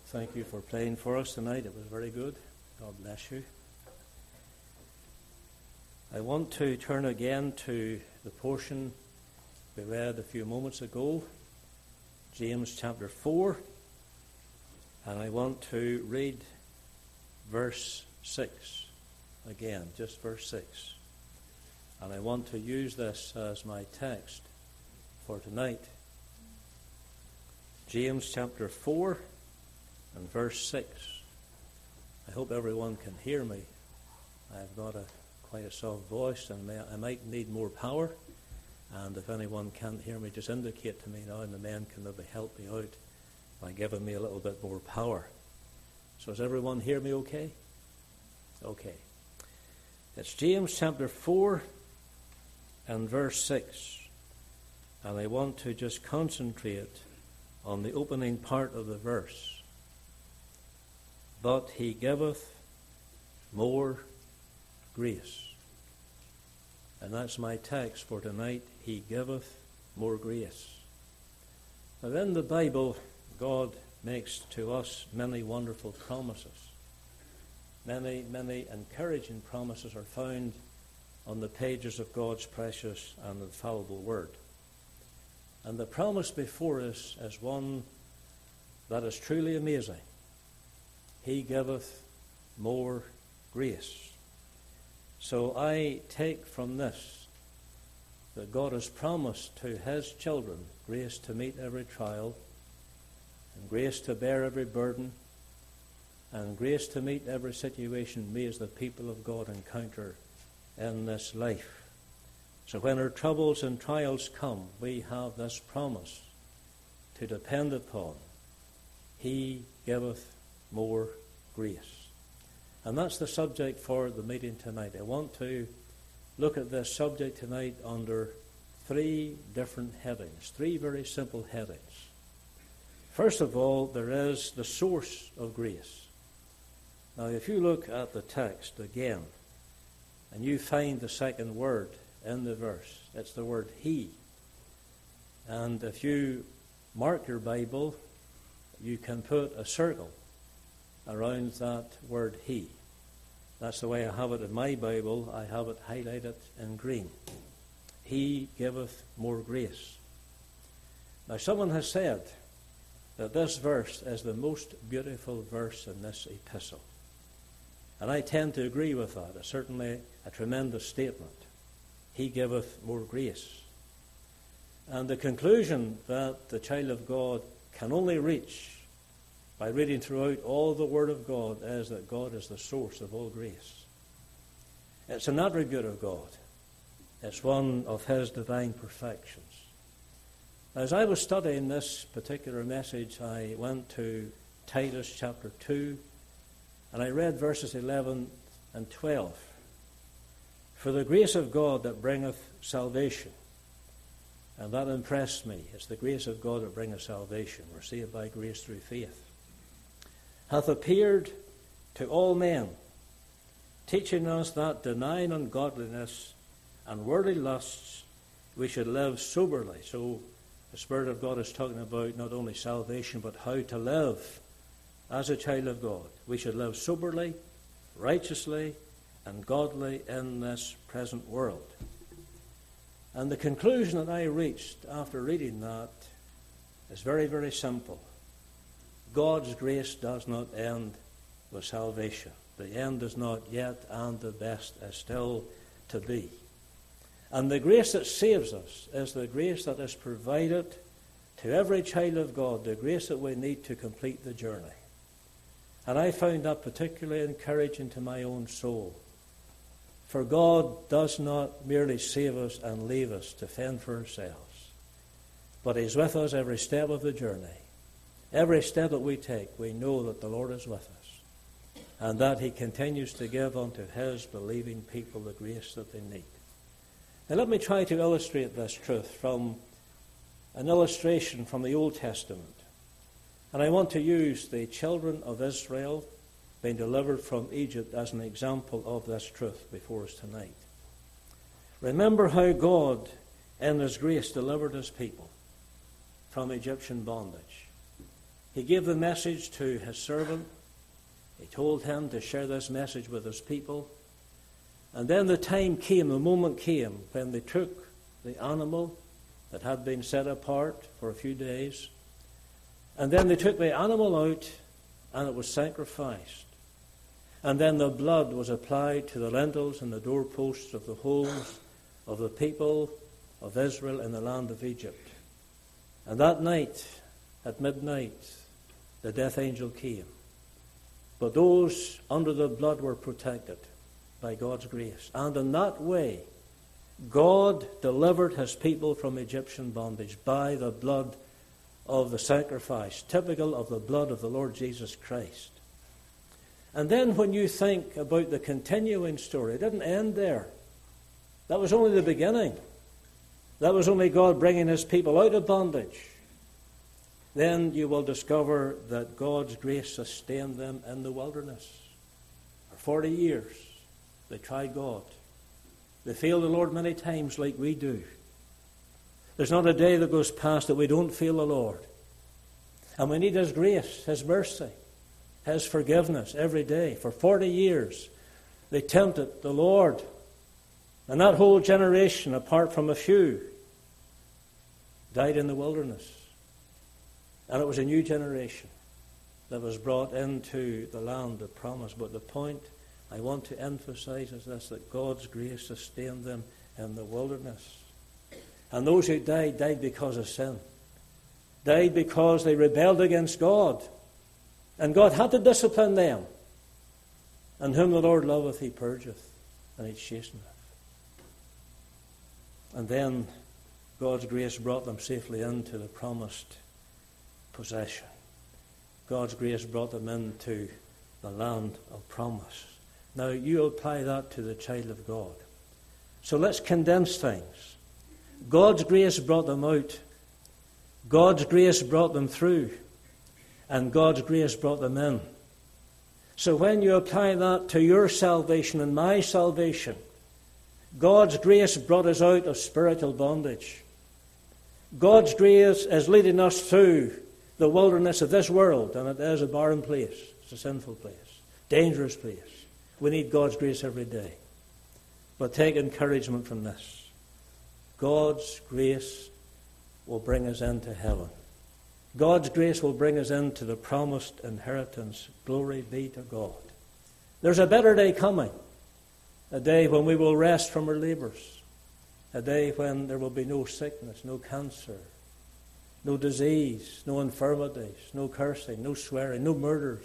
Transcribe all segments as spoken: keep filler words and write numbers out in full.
Thank you for playing for us tonight. It was very good. God bless you. I want to turn again to the portion we read a few moments ago, James chapter four, and I want to read verse six again, just verse six. And I want to use this as my text for tonight. James chapter four and verse six. I hope everyone can hear me. I've got a quite a soft voice, and may, I might need more power. And if anyone can't hear me, just indicate to me now, and the men can maybe help me out by giving me a little bit more power. So does everyone hear me okay? Okay. It's James chapter four and verse six. And I want to just concentrate on the opening part of the verse. But he giveth more grace. And that's my text for tonight. He giveth more grace. Now in the Bible, God makes to us many wonderful promises. Many, many encouraging promises are found on the pages of God's precious and infallible word. And the promise before us is one that is truly amazing. He giveth more grace. So I take from this that God has promised to his children grace to meet every trial, and grace to bear every burden, and grace to meet every situation we as the people of God encounter in this life. So when our troubles and trials come, we have this promise to depend upon. He giveth more grace. And that's the subject for the meeting tonight. I want to look at this subject tonight under three different headings, three very simple headings. First of all, there is the source of grace. Now, if you look at the text again, and you find the second word in the verse, it's the word he. And if you mark your Bible, you can put a circle around that word he. That's the way I have it in my Bible. I have it highlighted in green. He giveth more grace. Now, someone has said that this verse is the most beautiful verse in this epistle. And I tend to agree with that. It's certainly a tremendous statement. He giveth more grace. And the conclusion that the child of God can only reach by reading throughout all the Word of God is that God is the source of all grace. It's an attribute of God. It's one of his divine perfections. As I was studying this particular message, I went to Titus chapter two, and I read verses eleven and twelve. For the grace of God that bringeth salvation, and that impressed me. It's the grace of God that bringeth salvation. We're saved by grace through faith. Hath appeared to all men, teaching us that denying ungodliness and worldly lusts, we should live soberly. So the Spirit of God is talking about not only salvation, but how to live as a child of God. We should live soberly, righteously, and godly in this present world. And the conclusion that I reached after reading that is very, very simple. God's grace does not end with salvation. The end is not yet, and the best is still to be. And the grace that saves us is the grace that is provided to every child of God, the grace that we need to complete the journey. And I found that particularly encouraging to my own soul. For God does not merely save us and leave us to fend for ourselves, but he's with us every step of the journey. Every step that we take, we know that the Lord is with us, and that he continues to give unto his believing people the grace that they need. Now let me try to illustrate this truth from an illustration from the Old Testament. And I want to use the children of Israel being delivered from Egypt as an example of this truth before us tonight. Remember how God, in his grace, delivered his people from Egyptian bondage. He He gave the message to his servant. He told him to share this message with his people. And then the time came, the moment came, when they took the animal that had been set apart for a few days. And then they took the animal out and it was sacrificed. And then the blood was applied to the lintels and the doorposts of the homes of the people of Israel in the land of Egypt. And that night, at midnight, the death angel came. But those under the blood were protected by God's grace. And in that way, God delivered his people from Egyptian bondage by the blood of the sacrifice, typical of the blood of the Lord Jesus Christ. And then when you think about the continuing story, it didn't end there. That was only the beginning. That was only God bringing his people out of bondage. Then you will discover that God's grace sustained them in the wilderness. For forty years, they tried God. They failed the Lord many times like we do. There's not a day that goes past that we don't feel the Lord. And we need his grace, his mercy, his forgiveness every day. For forty years, they tempted the Lord. And that whole generation, apart from a few, died in the wilderness. And it was a new generation that was brought into the land of promise. But the point I want to emphasize is this, that God's grace sustained them in the wilderness. And those who died, died because of sin. Died because they rebelled against God. And God had to discipline them. And whom the Lord loveth, he purgeth, and he chasteneth. And then God's grace brought them safely into the promised possession. God's grace brought them into the land of promise. Now, you apply that to the child of God. So let's condense things. God's grace brought them out. God's grace brought them through. And God's grace brought them in. So when you apply that to your salvation and my salvation, God's grace brought us out of spiritual bondage. God's grace is leading us through the wilderness of this world, and it is a barren place. It's a sinful place, dangerous place. We need God's grace every day. But take encouragement from this. God's grace will bring us into heaven. God's grace will bring us into the promised inheritance. Glory be to God. There's a better day coming. A day when we will rest from our labors. A day when there will be no sickness, no cancer, no disease, no infirmities, no cursing, no swearing, no murders.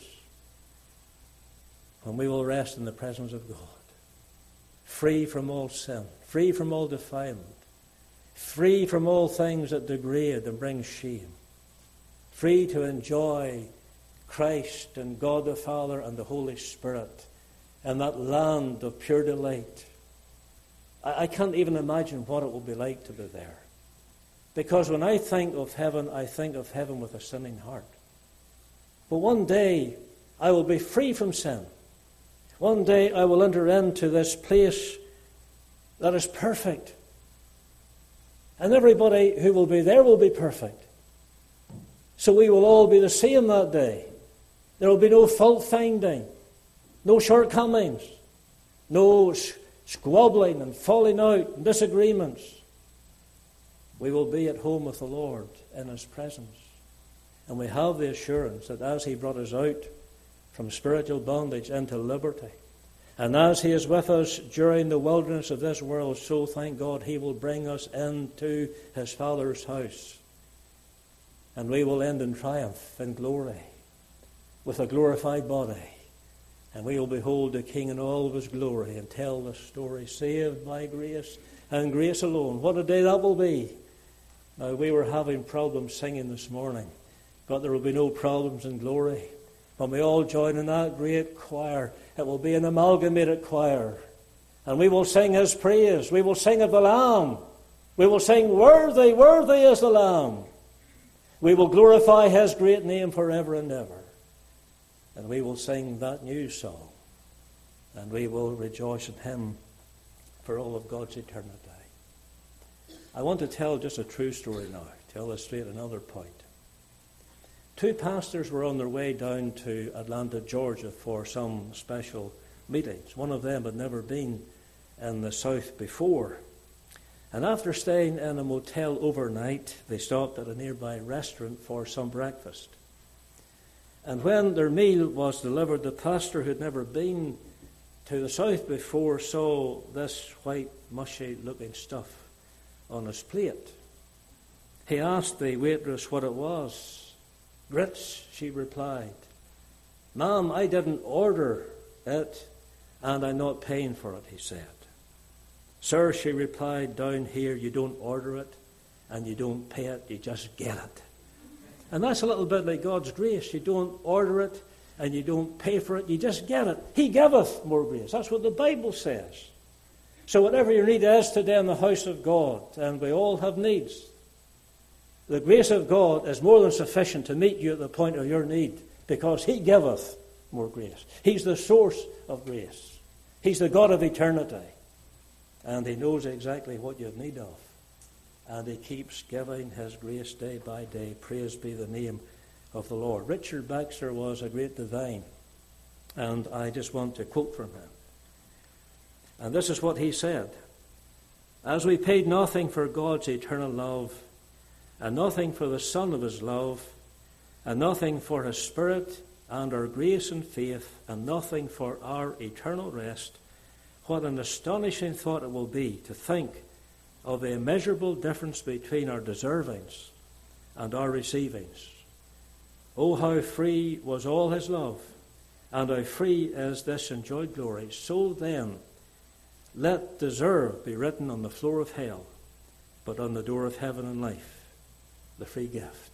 When we will rest in the presence of God. Free from all sin, free from all defilement, free from all things that degrade and bring shame. Free to enjoy Christ and God the Father and the Holy Spirit in that land of pure delight. I, I can't even imagine what it will be like to be there. Because when I think of heaven, I think of heaven with a sinning heart. But one day I will be free from sin. One day I will enter into this place that is perfect. And everybody who will be there will be perfect. So we will all be the same that day. There will be no fault finding, no shortcomings, no squabbling and falling out and disagreements. We will be at home with the Lord in his presence. And we have the assurance that as he brought us out from spiritual bondage into liberty, and as he is with us during the wilderness of this world, so thank God he will bring us into his Father's house. And we will end in triumph and glory with a glorified body. And we will behold the King in all of his glory and tell the story, saved by grace and grace alone. What a day that will be. Now, we were having problems singing this morning, but there will be no problems in glory. When we all join in that great choir, it will be an amalgamated choir. And we will sing his praise. We will sing of the Lamb. We will sing, worthy, worthy is the Lamb. We will glorify his great name forever and ever. And we will sing that new song. And we will rejoice in him for all of God's eternity. I want to tell just a true story now, to illustrate another point. two pastors were on their way down to Atlanta, Georgia for some special meetings. One of them had never been in the South before. And after staying in a motel overnight, they stopped at a nearby restaurant for some breakfast. And when their meal was delivered, the pastor who had never been to the South before saw this white, mushy-looking stuff on his plate. He asked the waitress what it was. "Grits," she replied. "Ma'am, I didn't order it, and I'm not paying for it," he said. "Sir," she replied, "down here you don't order it, and you don't pay it, you just get it." And that's a little bit like God's grace. You don't order it, and you don't pay for it, you just get it. He giveth more grace. That's what the Bible says. So whatever your need is today in the house of God, and we all have needs, the grace of God is more than sufficient to meet you at the point of your need, because He giveth more grace. He's the source of grace. He's the God of eternity. And He knows exactly what you have need of. And He keeps giving His grace day by day. Praise be the name of the Lord. Richard Baxter was a great divine. And I just want to quote from him. And this is what he said. "As we paid nothing for God's eternal love, and nothing for the Son of His love, and nothing for His Spirit and our grace and faith, and nothing for our eternal rest, what an astonishing thought it will be to think of the immeasurable difference between our deservings and our receivings. Oh, how free was all His love, and how free is this enjoyed glory. So then, let deserve be written on the floor of hell, but on the door of heaven and life, the free gift."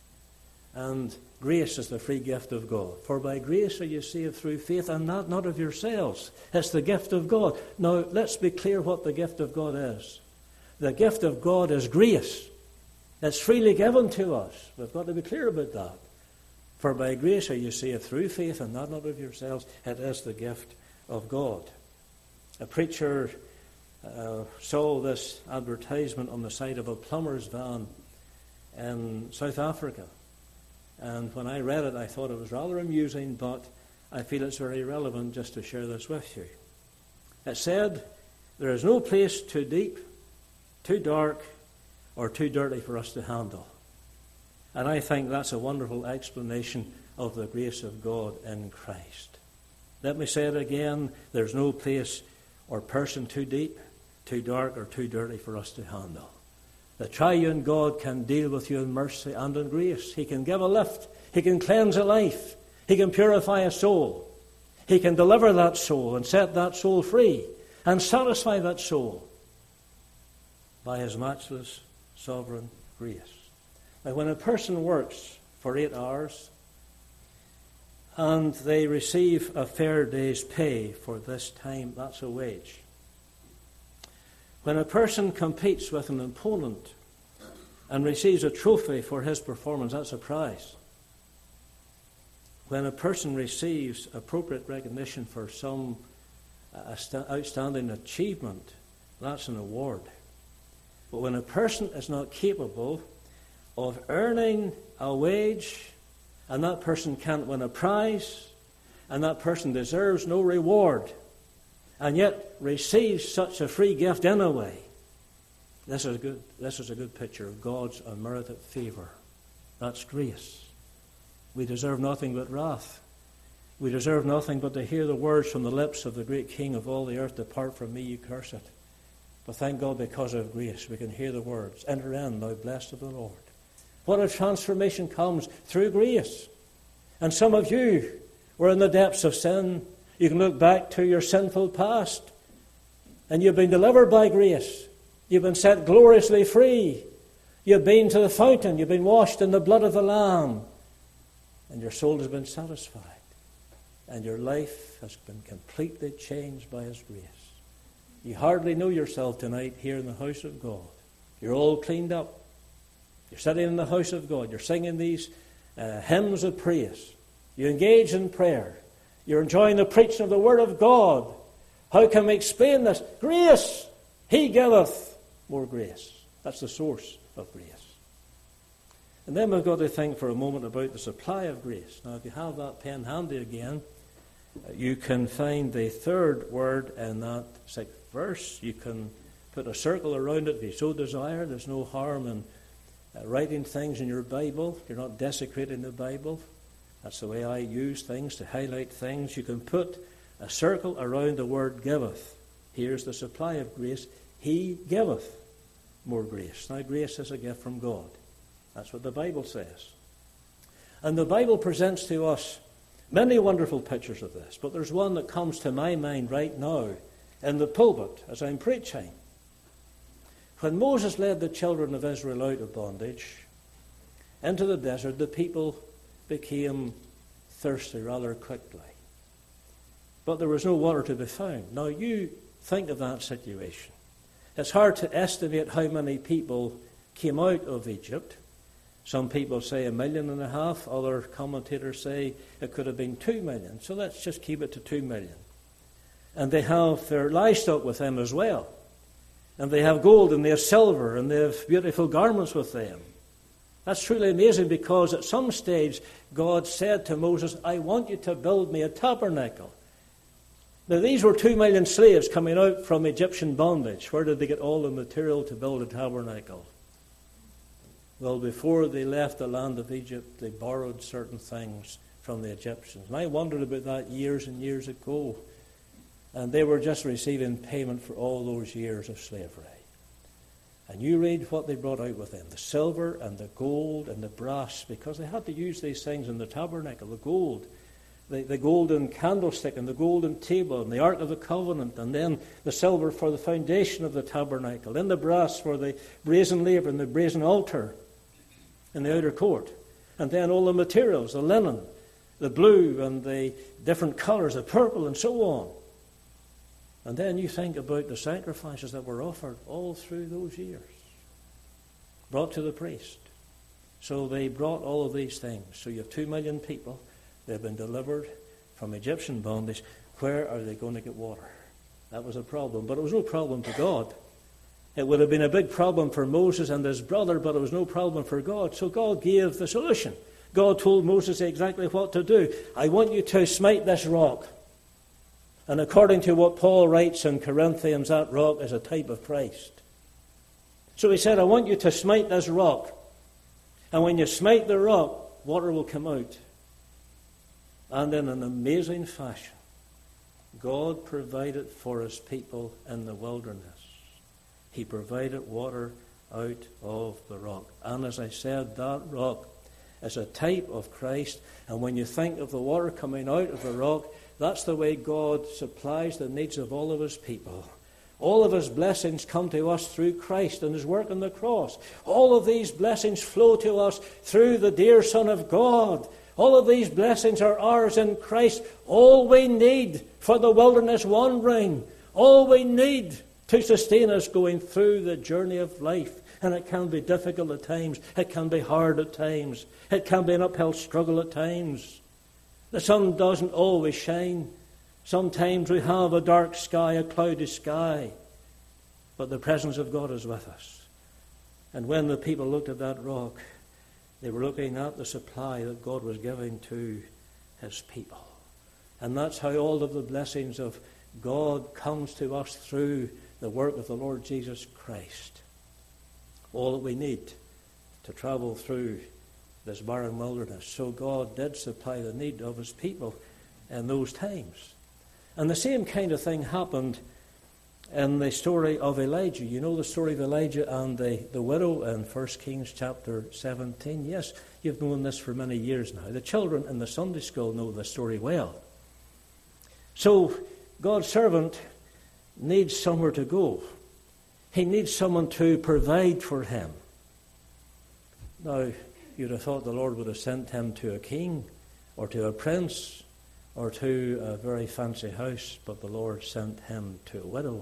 And grace is the free gift of God. "For by grace are you saved through faith, and that not of yourselves." It's the gift of God. Now, let's be clear what the gift of God is. The gift of God is grace. It's freely given to us. We've got to be clear about that. "For by grace are you saved through faith, and that not of yourselves." It is the gift of God. A preacher uh, saw this advertisement on the side of a plumber's van in South Africa. And when I read it, I thought it was rather amusing, but I feel it's very relevant just to share this with you. It said, "There is no place too deep, too dark, or too dirty for us to handle." And I think that's a wonderful explanation of the grace of God in Christ. Let me say it again. There's no place or person too deep, too dark, or too dirty for us to handle. The triune God can deal with you in mercy and in grace. He can give a lift. He can cleanse a life. He can purify a soul. He can deliver that soul and set that soul free and satisfy that soul by His matchless sovereign grace. Now, when a person works for eight hours and they receive a fair day's pay for this time, that's a wage. When a person competes with an opponent and receives a trophy for his performance, that's a prize. When a person receives appropriate recognition for some outstanding achievement, that's an award. But when a person is not capable of earning a wage, and that person can't win a prize, and that person deserves no reward, and yet receives such a free gift anyway, this is a good, this is a good picture of God's unmerited favor. That's grace. We deserve nothing but wrath. We deserve nothing but to hear the words from the lips of the great King of all the earth, "Depart from me, you cursed." But thank God, because of grace, we can hear the words, "Enter in, thou blessed of the Lord." What a transformation comes through grace. And some of you were in the depths of sin. You can look back to your sinful past, and you've been delivered by grace. You've been set gloriously free. You've been to the fountain. You've been washed in the blood of the Lamb. And your soul has been satisfied. And your life has been completely changed by His grace. You hardly know yourself tonight here in the house of God. You're all cleaned up. You're sitting in the house of God. You're singing these uh, hymns of praise. You engage in prayer. You're enjoying the preaching of the Word of God. How can we explain this? Grace. He giveth more grace. That's the source of grace. And then we've got to think for a moment about the supply of grace. Now, if you have that pen handy again, you can find the third word in that sixth verse. You can put a circle around it if you so desire. There's no harm in uh, writing things in your Bible. You're not desecrating the Bible. That's the way I use things, to highlight things. You can put a circle around the word giveth. Here's the supply of grace. He giveth more grace. Now, grace is a gift from God. That's what the Bible says. And the Bible presents to us many wonderful pictures of this, but there's one that comes to my mind right now in the pulpit as I'm preaching. When Moses led the children of Israel out of bondage into the desert, the people became thirsty rather quickly. But there was no water to be found. Now, you think of that situation. It's hard to estimate how many people came out of Egypt. Some people say a million and a half. Other commentators say it could have been two million. So let's just keep it to two million. And they have their livestock with them as well. And they have gold and they have silver and they have beautiful garments with them. That's truly amazing, because at some stage God said to Moses, I want you to build me a tabernacle. Now, these were two million slaves coming out from Egyptian bondage. Where did they get all the material to build a tabernacle? Well, before they left the land of Egypt, they borrowed certain things from the Egyptians. And I wondered about that years and years ago. And they were just receiving payment for all those years of slavery. And you read what they brought out with them. The silver and the gold and the brass, because they had to use these things in the tabernacle. The gold, the, the golden candlestick and the golden table and the Ark of the Covenant, and then the silver for the foundation of the tabernacle, then the brass for the brazen laver and the brazen altar in the outer court, and then all the materials, the linen, the blue and the different colours, the purple and so on. And then you think about the sacrifices that were offered all through those years, brought to the priest. So they brought all of these things. So you have two million people. They've been delivered from Egyptian bondage. Where are they going to get water? That was a problem. But it was no problem to God. It would have been a big problem for Moses and his brother, but it was no problem for God. So God gave the solution. God told Moses exactly what to do. I want you to smite this rock. And according to what Paul writes in Corinthians, that rock is a type of Christ. So he said, I want you to smite this rock. And when you smite the rock, water will come out. And in an amazing fashion, God provided for his people in the wilderness. He provided water out of the rock. And as I said, that rock is a type of Christ. And when you think of the water coming out of the rock, that's the way God supplies the needs of all of his people. All of his blessings come to us through Christ and his work on the cross. All of these blessings flow to us through the dear Son of God. All of these blessings are ours in Christ. All we need for the wilderness wandering, all we need to sustain us going through the journey of life. And it can be difficult at times. It can be hard at times. It can be an uphill struggle at times. The sun doesn't always shine. Sometimes we have a dark sky, a cloudy sky. But the presence of God is with us. And when the people looked at that rock, they were looking at the supply that God was giving to his people. And that's how all of the blessings of God comes to us through the work of the Lord Jesus Christ. All that we need to travel through this barren wilderness. So God did supply the need of his people in those times. And the same kind of thing happened in the story of Elijah. You know the story of Elijah and the, the widow in First Kings chapter seventeen. Yes, you've known this for many years now. The children in the Sunday school know the story well. So God's servant needs somewhere to go. He needs someone to provide for him. Now, you'd have thought the Lord would have sent him to a king or to a prince or to a very fancy house, but the Lord sent him to a widow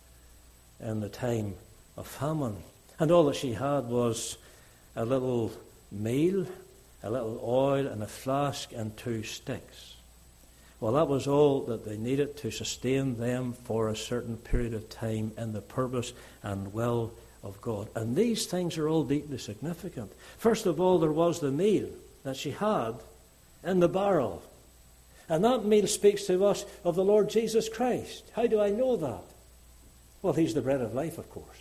in the time of famine. And all that she had was a little meal, a little oil, and a flask and two sticks. Well, that was all that they needed to sustain them for a certain period of time in the purpose and will of God. And these things are all deeply significant. First of all, there was the meal that she had in the barrel. And that meal speaks to us of the Lord Jesus Christ. How do I know that? Well, he's the bread of life, of course.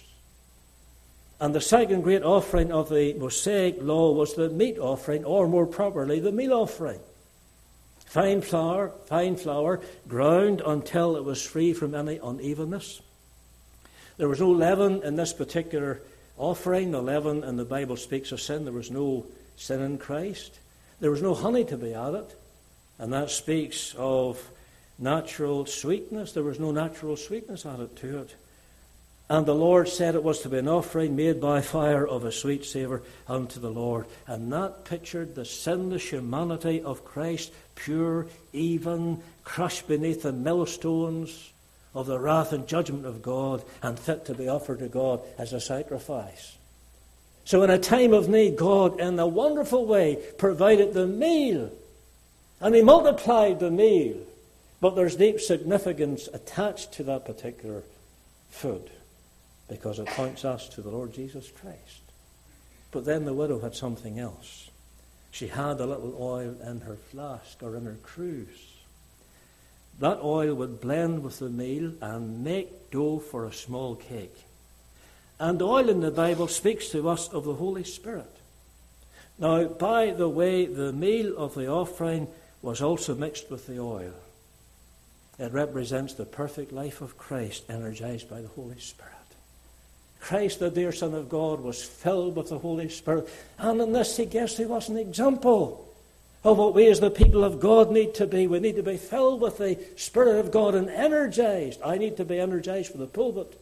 And the second great offering of the Mosaic law was the meat offering, or more properly, the meal offering. Fine flour, fine flour, ground until it was free from any unevenness. There was no leaven in this particular offering. The leaven in the Bible speaks of sin. There was no sin in Christ. There was no honey to be added, and that speaks of natural sweetness. There was no natural sweetness added to it. And the Lord said it was to be an offering made by fire of a sweet savour unto the Lord. And that pictured the sinless humanity of Christ, pure, even, crushed beneath the millstones of the wrath and judgment of God, and fit to be offered to God as a sacrifice. So in a time of need, God, in a wonderful way, provided the meal. And he multiplied the meal. But there's deep significance attached to that particular food, because it points us to the Lord Jesus Christ. But then the widow had something else. She had a little oil in her flask, or in her cruse. That oil would blend with the meal and make dough for a small cake. And oil in the Bible speaks to us of the Holy Spirit. Now, by the way, the meal of the offering was also mixed with the oil. It represents the perfect life of Christ, energized by the Holy Spirit. Christ, the dear Son of God, was filled with the Holy Spirit. And in this, he gives to us an example of what we as the people of God need to be. We need to be filled with the Spirit of God and energized. I need to be energized for the pulpit.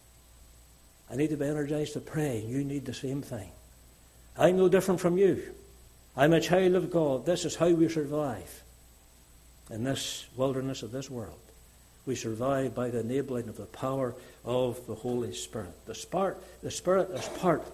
I need to be energized to pray. You need the same thing. I'm no different from you. I'm a child of God. This is how we survive in this wilderness of this world. We survive by the enabling of the power of the Holy Spirit. The Spirit, the Spirit is part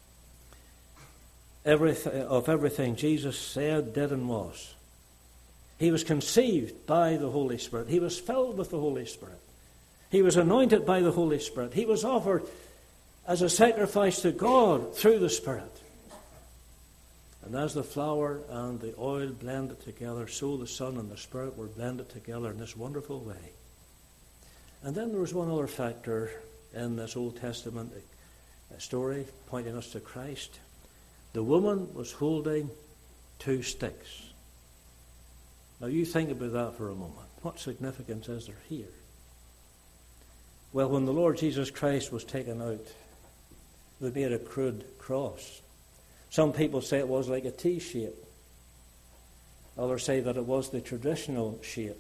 everything, of everything Jesus said, did, and was. He was conceived by the Holy Spirit. He was filled with the Holy Spirit. He was anointed by the Holy Spirit. He was offered as a sacrifice to God through the Spirit. And as the flour and the oil blended together, so the Son and the Spirit were blended together in this wonderful way. And then there was one other factor in this Old Testament story pointing us to Christ. The woman was holding two sticks. Now you think about that for a moment. What significance is there here? Well, when the Lord Jesus Christ was taken out, they made a crude cross. Some people say it was like a T shape. Others say that it was the traditional shape.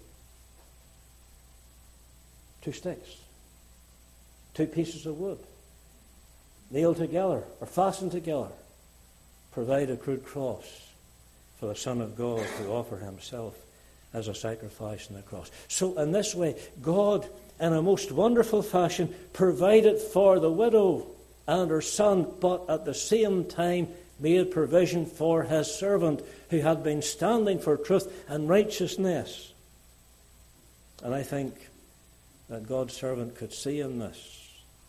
Two sticks. Two pieces of wood. Nailed together or fastened together. Provide a crude cross for the Son of God to offer himself as a sacrifice on the cross. So in this way, God, in a most wonderful fashion, provided for the widow and her son, but at the same time made provision for his servant who had been standing for truth and righteousness. And I think that God's servant could see in this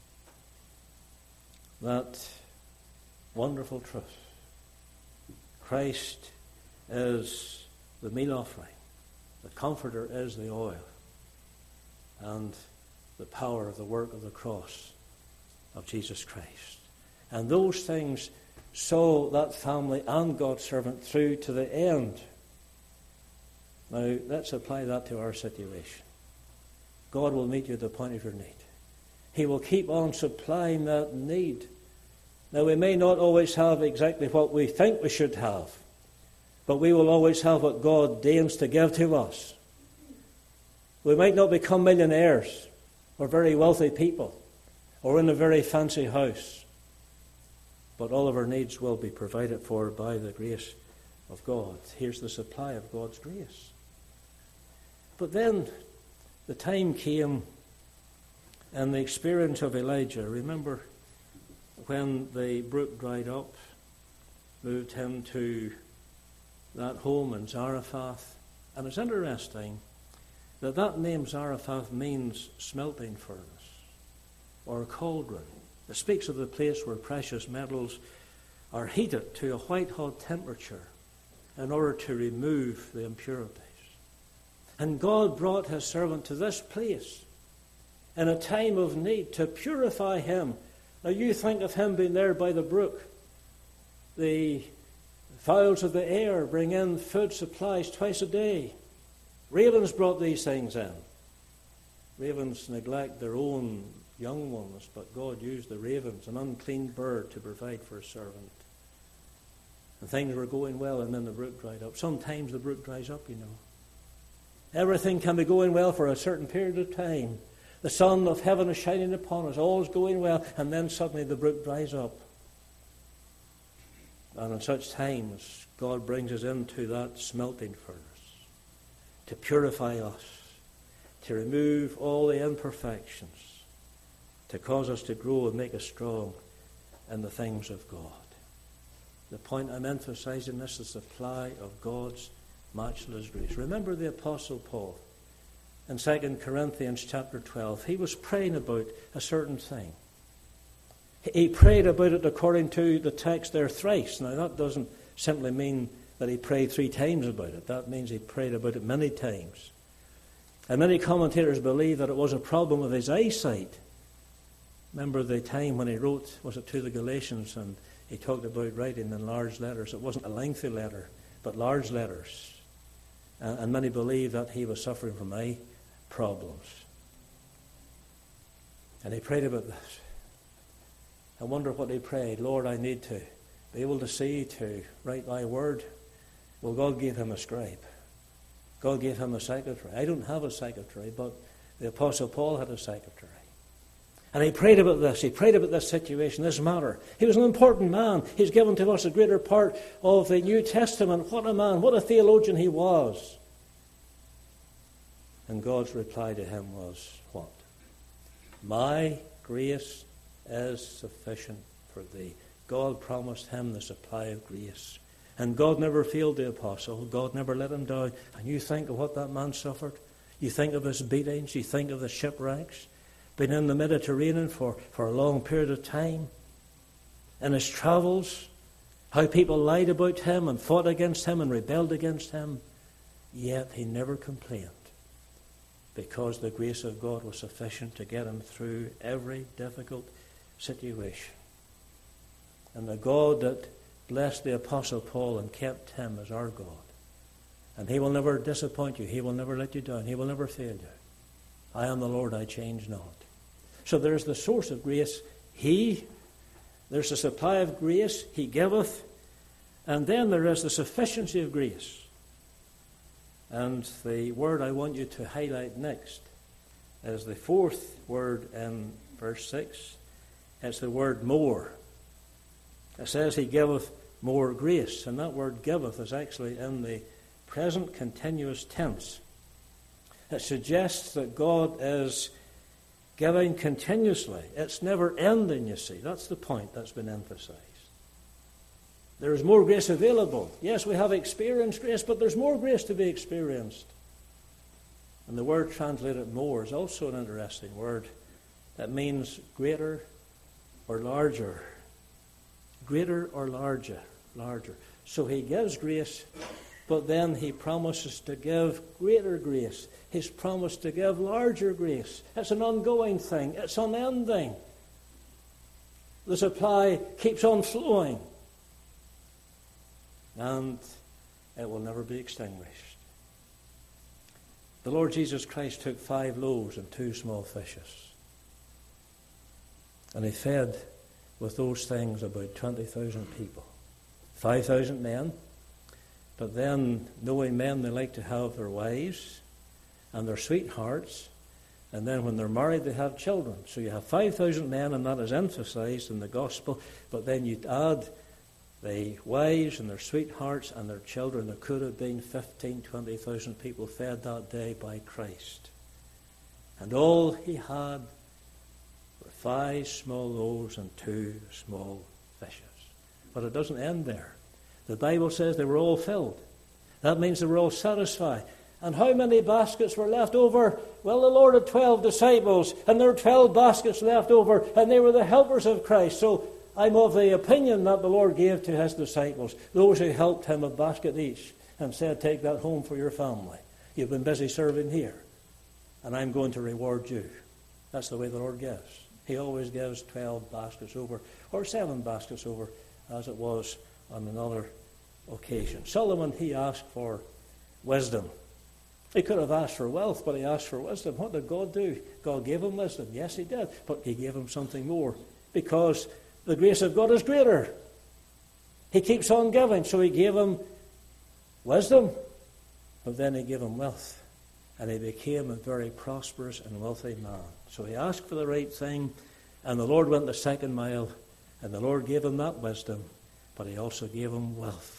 that wonderful truth. Christ is the meal offering. The Comforter is the oil. And the power of the work of the cross of Jesus Christ. And those things saw that family and God's servant through to the end. Now, let's apply that to our situation. God will meet you at the point of your need. He will keep on supplying that need. Now, we may not always have exactly what we think we should have, but we will always have what God deigns to give to us. We might not become millionaires or very wealthy people or in a very fancy house, but all of our needs will be provided for by the grace of God. Here's the supply of God's grace. But then the time came and the experience of Elijah. Remember when the brook dried up, moved him to that home in Zarephath. And it's interesting that that name Zarephath means smelting furnace or cauldron. It speaks of the place where precious metals are heated to a white-hot temperature in order to remove the impurities. And God brought his servant to this place in a time of need to purify him. Now you think of him being there by the brook. The fowls of the air bring in food supplies twice a day. Ravens brought these things in. Ravens neglect their own young ones, but God used the ravens, an unclean bird, to provide for his servant. And things were going well, and then the brook dried up. Sometimes the brook dries up, you know. Everything can be going well for a certain period of time. The sun of heaven is shining upon us, all's going well, and then suddenly the brook dries up. And in such times, God brings us into that smelting furnace to purify us, to remove all the imperfections, to cause us to grow and make us strong in the things of God. The point I'm emphasizing this is the supply of God's matchless grace. Remember the Apostle Paul in Second Corinthians chapter twelve. He was praying about a certain thing. He prayed about it according to the text there thrice. Now that doesn't simply mean that he prayed three times about it. That means he prayed about it many times. And many commentators believe that it was a problem of his eyesight. Remember the time when he wrote, was it to the Galatians, and he talked about writing in large letters. It wasn't a lengthy letter, but large letters. And, and many believe that he was suffering from eye problems. And he prayed about this. I wonder what he prayed. Lord, I need to be able to see, to write thy word. Well, God gave him a scribe. God gave him a secretary. I don't have a secretary, but the Apostle Paul had a secretary. And he prayed about this. He prayed about this situation, this matter. He was an important man. He's given to us a greater part of the New Testament. What a man, what a theologian he was. And God's reply to him was what? My grace is sufficient for thee. God promised him the supply of grace. And God never failed the apostle. God never let him down. And you think of what that man suffered. You think of his beatings. You think of the shipwrecks. Been in the Mediterranean for, for a long period of time. In his travels, how people lied about him and fought against him and rebelled against him. Yet he never complained, because the grace of God was sufficient to get him through every difficult situation. And the God that blessed the Apostle Paul and kept him is our God. And he will never disappoint you. He will never let you down. He will never fail you. I am the Lord, I change not. So there's the source of grace. He, there's the supply of grace. He giveth. And then there is the sufficiency of grace. And the word I want you to highlight next is the fourth word in verse six. It's the word more. It says he giveth more grace. And that word giveth is actually in the present continuous tense. It suggests that God is giving continuously. It's never ending, you see. That's the point that's been emphasized. There is more grace available. Yes, we have experienced grace, but there's more grace to be experienced. And the word translated more is also an interesting word. That means greater or larger. Greater or larger. Larger. So he gives grace, but then he promises to give greater grace. He's promised to give larger grace. It's an ongoing thing. It's unending. The supply keeps on flowing. And it will never be extinguished. The Lord Jesus Christ took five loaves and two small fishes. And he fed with those things about twenty thousand people. five thousand men. But then, knowing men, they like to have their wives and their sweethearts. And then when they're married, they have children. So you have five thousand men, and that is emphasized in the gospel. But then you add the wives and their sweethearts and their children. There could have been fifteen, twenty thousand people fed that day by Christ. And all he had were five small loaves and two small fishes. But it doesn't end there. The Bible says they were all filled. That means they were all satisfied. And how many baskets were left over? Well, the Lord had twelve disciples, and there were twelve baskets left over, and they were the helpers of Christ. So I'm of the opinion that the Lord gave to his disciples, those who helped him, a basket each, and said, take that home for your family. You've been busy serving here, and I'm going to reward you. That's the way the Lord gives. He always gives twelve baskets over, or seven baskets over, as it was on another occasion. Solomon, he asked for wisdom. He could have asked for wealth, but he asked for wisdom. What did God do? God gave him wisdom. Yes, he did. But he gave him something more, because the grace of God is greater. He keeps on giving. So he gave him wisdom, but then he gave him wealth. And he became a very prosperous and wealthy man. So he asked for the right thing, and the Lord went the second mile, and the Lord gave him that wisdom, but he also gave him wealth.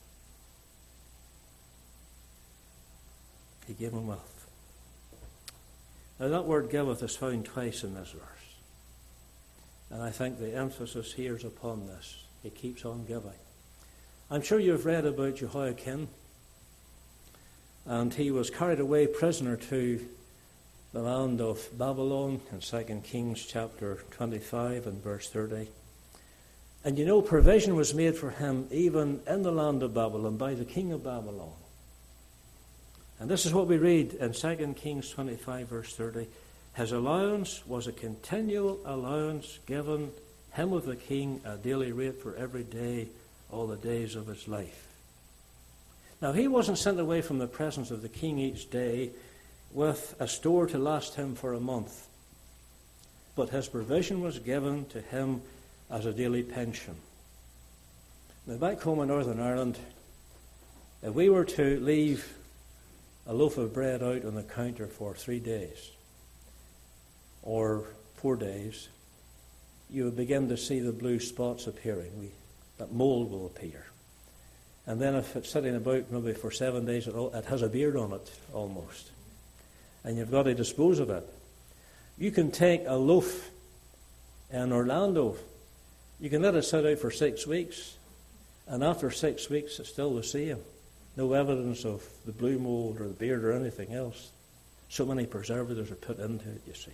He gave him wealth. Now that word giveth is found twice in this verse. And I think the emphasis here is upon this. He keeps on giving. I'm sure you've read about Jehoiakim. And he was carried away prisoner to the land of Babylon in Second Kings chapter twenty-five and verse thirty. And you know, provision was made for him even in the land of Babylon by the king of Babylon. And this is what we read in Second Kings twenty-five, verse thirty. His allowance was a continual allowance given him of the king, a daily rate for every day, all the days of his life. Now, he wasn't sent away from the presence of the king each day with a store to last him for a month, but his provision was given to him as a daily pension. Now, back home in Northern Ireland, if we were to leave a loaf of bread out on the counter for three days or four days, you would begin to see the blue spots appearing. We, that mold will appear. And then if it's sitting about maybe for seven days, it, all, it has a beard on it almost. And you've got to dispose of it. You can take a loaf in Orlando, you can let it sit out for six weeks, and after six weeks it's still the same. No evidence of the blue mold or the beard or anything else. So many preservatives are put into it, you see.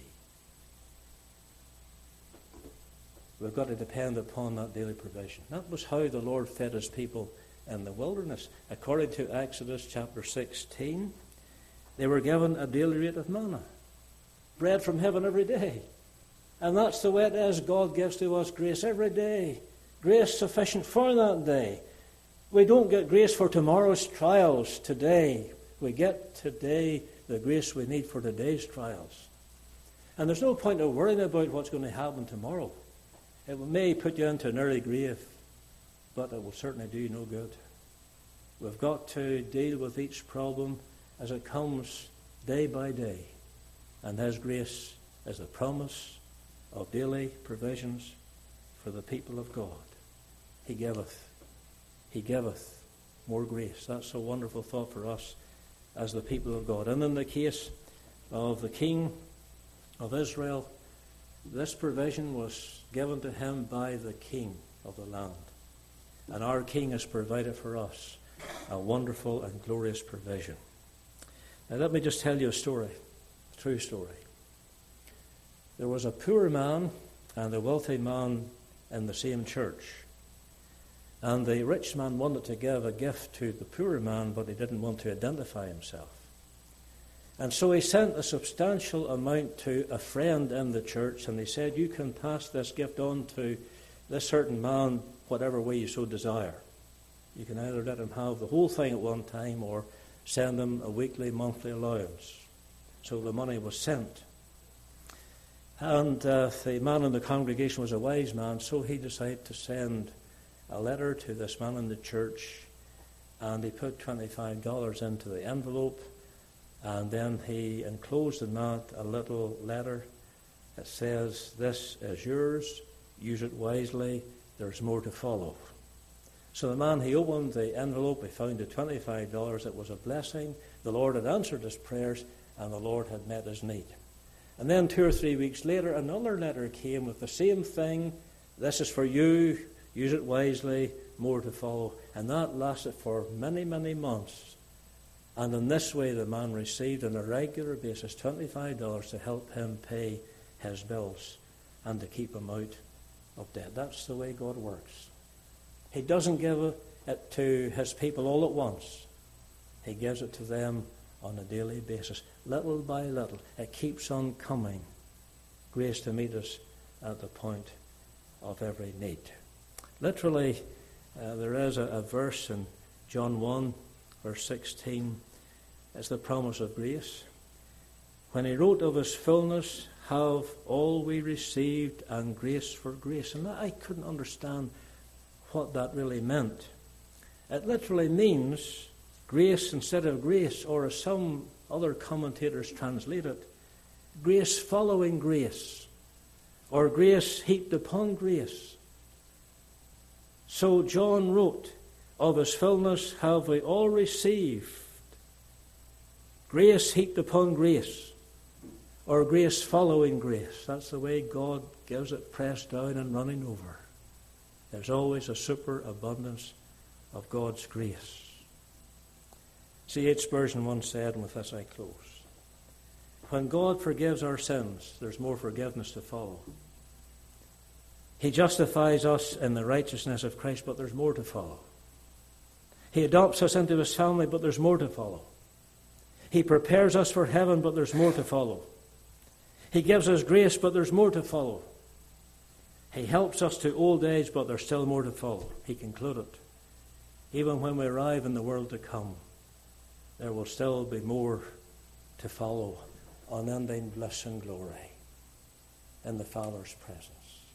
We've got to depend upon that daily provision. That was how the Lord fed his people in the wilderness. According to Exodus chapter sixteen, they were given a daily rate of manna, bread from heaven every day. And that's the way it is. God gives to us grace every day. Grace sufficient for that day. We don't get grace for tomorrow's trials today. We get today the grace we need for today's trials. And there's no point of worrying about what's going to happen tomorrow. It may put you into an early grave, but it will certainly do you no good. We've got to deal with each problem as it comes day by day. And his grace is the promise of daily provisions for the people of God. He giveth. He giveth more grace. That's a wonderful thought for us as the people of God. And in the case of the king of Israel, this provision was given to him by the king of the land. And our king has provided for us a wonderful and glorious provision. Now let me just tell you a story, a true story. There was a poor man and a wealthy man in the same church. And the rich man wanted to give a gift to the poorer man, but he didn't want to identify himself. And so he sent a substantial amount to a friend in the church, and he said, you can pass this gift on to this certain man whatever way you so desire. You can either let him have the whole thing at one time or send him a weekly, monthly allowance. So the money was sent. And uh, the man in the congregation was a wise man, so he decided to send a letter to this man in the church, and he put twenty-five dollars into the envelope, and then he enclosed in that a little letter that says, this is yours, use it wisely, there's more to follow. So the man, he opened the envelope, he found the twenty-five dollars. It was a blessing. The Lord had answered his prayers, and the Lord had met his need. And then two or three weeks later, another letter came with the same thing. This is for you, use it wisely, more to follow. And that lasted for many, many months. And in this way the man received on a regular basis twenty-five dollars to help him pay his bills and to keep him out of debt. That's the way God works. He doesn't give it to his people all at once. He gives it to them on a daily basis. Little by little, it keeps on coming. Grace to meet us at the point of every need. Literally, uh, there is a, a verse in John one, verse sixteen. It's the promise of grace. When he wrote of his fullness, have all we received, and grace for grace. And I couldn't understand what that really meant. It literally means grace instead of grace, or as some other commentators translate it, grace following grace, or grace heaped upon grace. So John wrote, of his fullness have we all received grace heaped upon grace, or grace following grace. That's the way God gives it, pressed down and running over. There's always a superabundance of God's grace. C H Spurgeon once said, and with this I close, when God forgives our sins, there's more forgiveness to follow. He justifies us in the righteousness of Christ, but there's more to follow. He adopts us into his family, but there's more to follow. He prepares us for heaven, but there's more to follow. He gives us grace, but there's more to follow. He helps us to old age, but there's still more to follow. He concluded, even when we arrive in the world to come, there will still be more to follow, unending bliss and glory in the Father's presence.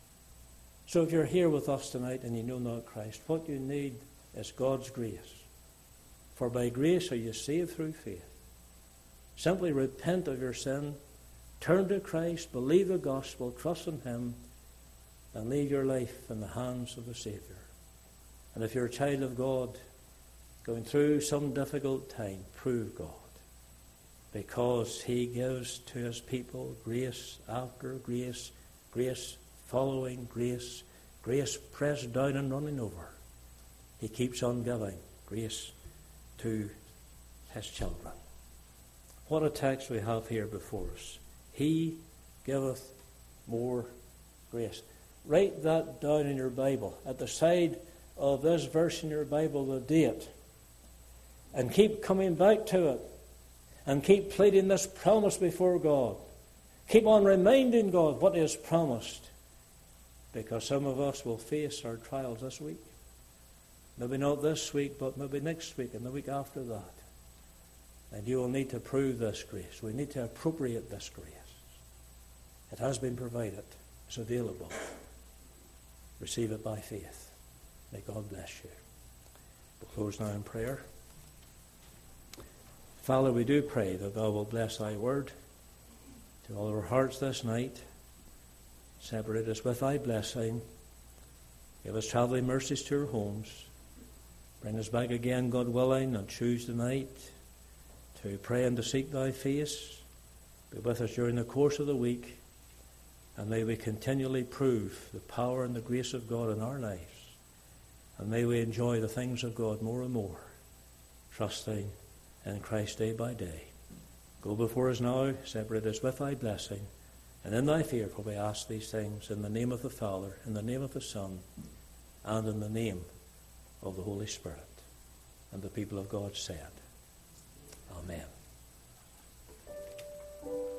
So if you're here with us tonight and you know not Christ, what you need is God's grace. For by grace are you saved through faith. Simply repent of your sin, turn to Christ, believe the gospel, trust in him, and leave your life in the hands of the Savior. And if you're a child of God, going through some difficult time, prove God. Because he gives to his people grace after grace, grace following grace, grace pressed down and running over. He keeps on giving grace to his children. What a text we have here before us. He giveth more grace. Write that down in your Bible. At the side of this verse in your Bible, the date. And keep coming back to it. And keep pleading this promise before God. Keep on reminding God what he has promised. Because some of us will face our trials this week. Maybe not this week, but maybe next week and the week after that. And you will need to prove this grace. We need to appropriate this grace. It has been provided. It's available. Receive it by faith. May God bless you. We'll close now in prayer. Father, we do pray that thou wilt bless thy word to all our hearts this night. Separate us with thy blessing. Give us travelling mercies to our homes. Bring us back again, God willing, on Tuesday night to pray and to seek thy face. Be with us during the course of the week. And may we continually prove the power and the grace of God in our lives. And may we enjoy the things of God more and more, trusting in Christ day by day. Go before us now, separate us with thy blessing, and in thy fear for we ask these things in the name of the Father, in the name of the Son, and in the name of the Holy Spirit. And the people of God said, Amen.